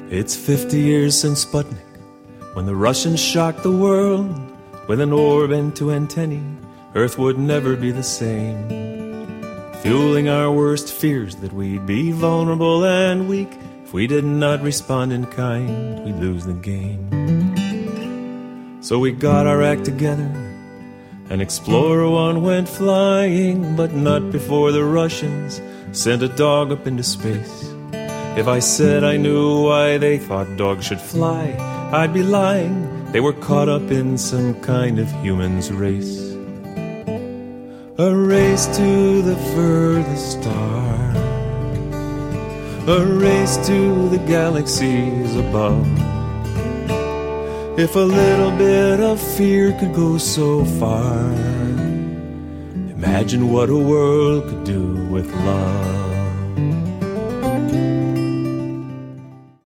It's 50 years since Sputnik, when the Russians shocked the world with an orb and two antennae. Earth would never be the same, fueling our worst fears that we'd be vulnerable and weak. If we did not respond in kind, we'd lose the game. So we got our act together, and Explorer 1 went flying, but not before the Russians sent a dog up into space. If I said I knew why they thought dogs should fly, I'd be lying. They were caught up in some kind of human's race. A race to the furthest star, a race to the galaxies above. If a little bit of fear could go so far, imagine what a world could do with love.